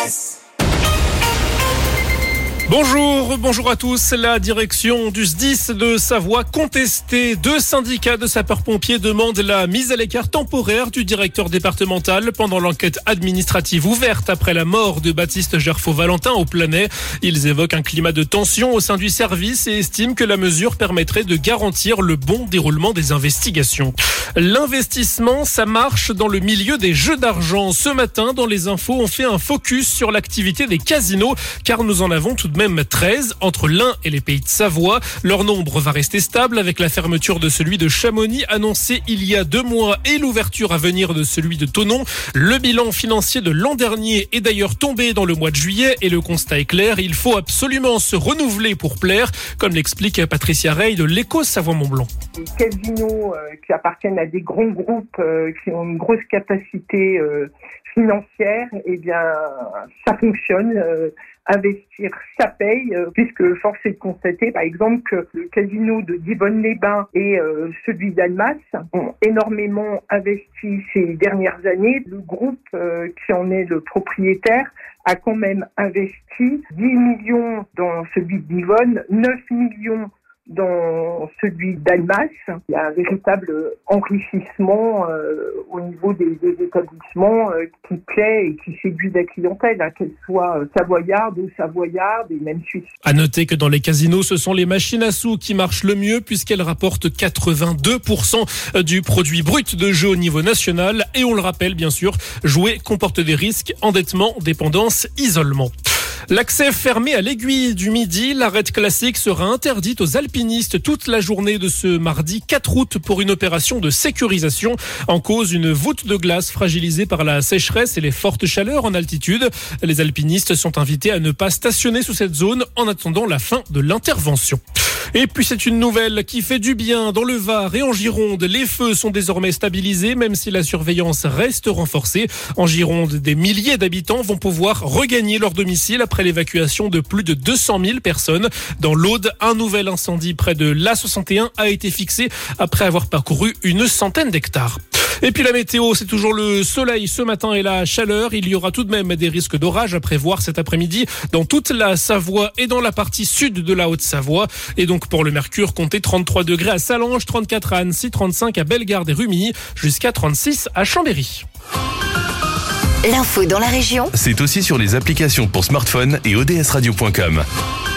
ODS. Bonjour à tous. La direction du SDIS de Savoie contestée. 2 syndicats de sapeurs-pompiers demandent la mise à l'écart temporaire du directeur départemental pendant l'enquête administrative ouverte après la mort de Baptiste Gerfaud-Valentin au Planay. Ils évoquent un climat de tension au sein du service et estiment que la mesure permettrait de garantir le bon déroulement des investigations. L'investissement, ça marche dans le milieu des jeux d'argent. Ce matin, dans les infos, on fait un focus sur l'activité des casinos, car nous en avons tout de même 13 entre l'Ain et les Pays de Savoie. Leur nombre va rester stable avec la fermeture de celui de Chamonix annoncée il y a 2 mois et l'ouverture à venir de celui de Thonon. Le bilan financier de l'an dernier est d'ailleurs tombé dans le mois de juillet et le constat est clair, il faut absolument se renouveler pour plaire, comme l'explique Patricia Rey de l'Écho Savoie-Mont-Blanc. Les casinos qui appartiennent à des grands groupes qui ont une grosse capacité financière, eh bien, ça fonctionne. Investir, ça paye, puisque force est de constater, par exemple, que le casino de Divonne-les-Bains et celui d'Almas ont énormément investi ces dernières années. Le groupe qui en est le propriétaire a quand même investi 10 millions dans celui de Divonne, 9 millions dans celui d'Almas. Il y a un véritable enrichissement au niveau des établissements qui plaît et qui séduit la clientèle, qu'elle soit savoyarde ou savoyarde et même suisse. À noter que dans les casinos, ce sont les machines à sous qui marchent le mieux puisqu'elles rapportent 82% du produit brut de jeu au niveau national. Et on le rappelle bien sûr, jouer comporte des risques, endettement, dépendance, isolement. L'accès fermé à l'Aiguille du Midi, l'arête classique sera interdite aux alpinistes toute la journée de ce mardi 4 août pour une opération de sécurisation. En cause, une voûte de glace fragilisée par la sécheresse et les fortes chaleurs en altitude. Les alpinistes sont invités à ne pas stationner sous cette zone en attendant la fin de l'intervention. Et puis c'est une nouvelle qui fait du bien. Dans le Var et en Gironde, les feux sont désormais stabilisés, même si la surveillance reste renforcée. En Gironde, des milliers d'habitants vont pouvoir regagner leur domicile après l'évacuation de plus de 200 000 personnes. Dans l'Aude, un nouvel incendie près de l'A61 a été fixé après avoir parcouru une centaine d'hectares. Et puis la météo, c'est toujours le soleil ce matin et la chaleur. Il y aura tout de même des risques d'orage à prévoir cet après-midi dans toute la Savoie et dans la partie sud de la Haute-Savoie. Et donc pour le mercure, comptez 33 degrés à Sallanges, 34 à Annecy, 35 à Bellegarde et Rumilly, jusqu'à 36 à Chambéry. L'info dans la région, c'est aussi sur les applications pour smartphone et odsradio.com.